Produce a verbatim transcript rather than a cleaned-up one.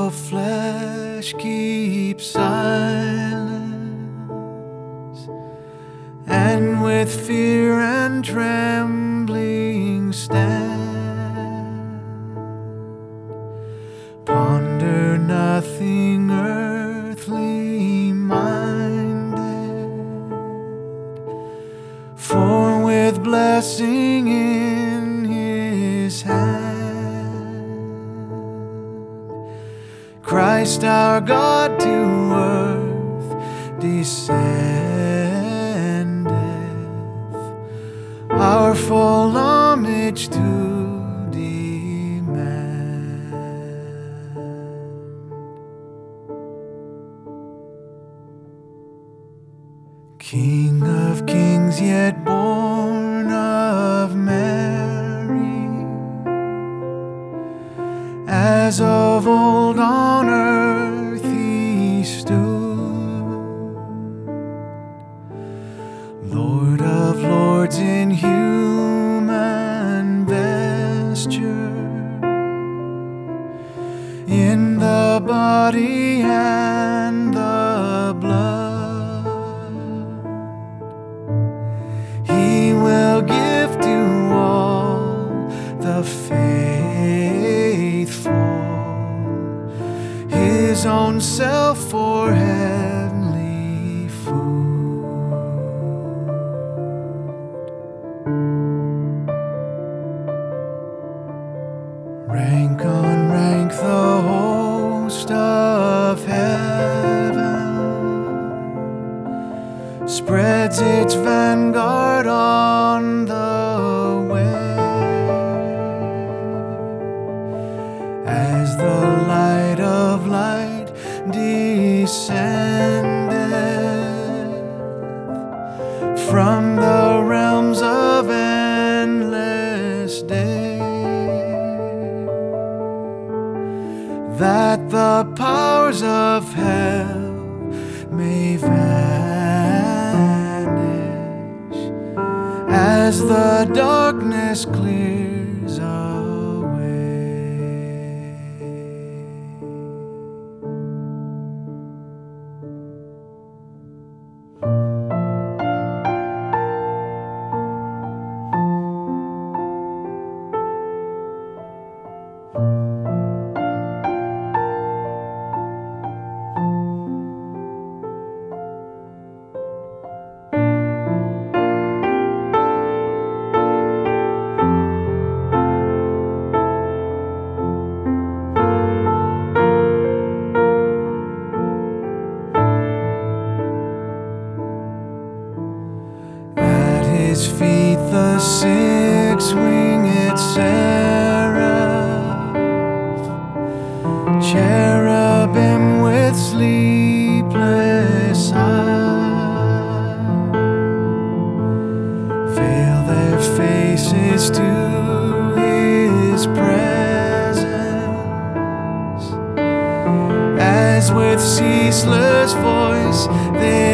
the flesh keeps silence, and with fear and trembling stand. Ponder nothing earthly minded, for with blessing in His hand Christ our God to earth descendeth, our full homage to demand. King of kings, yet born of Mary, as of old on earth He stood, Lord of lords in human vesture, in the body and the blood. He will give to all the faithful His own self for heavenly food. Rank on rank the host of heaven spreads its vanguard on the way, as the light of light descendeth from the realms of endless day, that the powers of hell may vanish as the darkness clears away. His feet the six-winged seraph, cherubim with sleepless eye, veil their faces to His presence, as with ceaseless voice they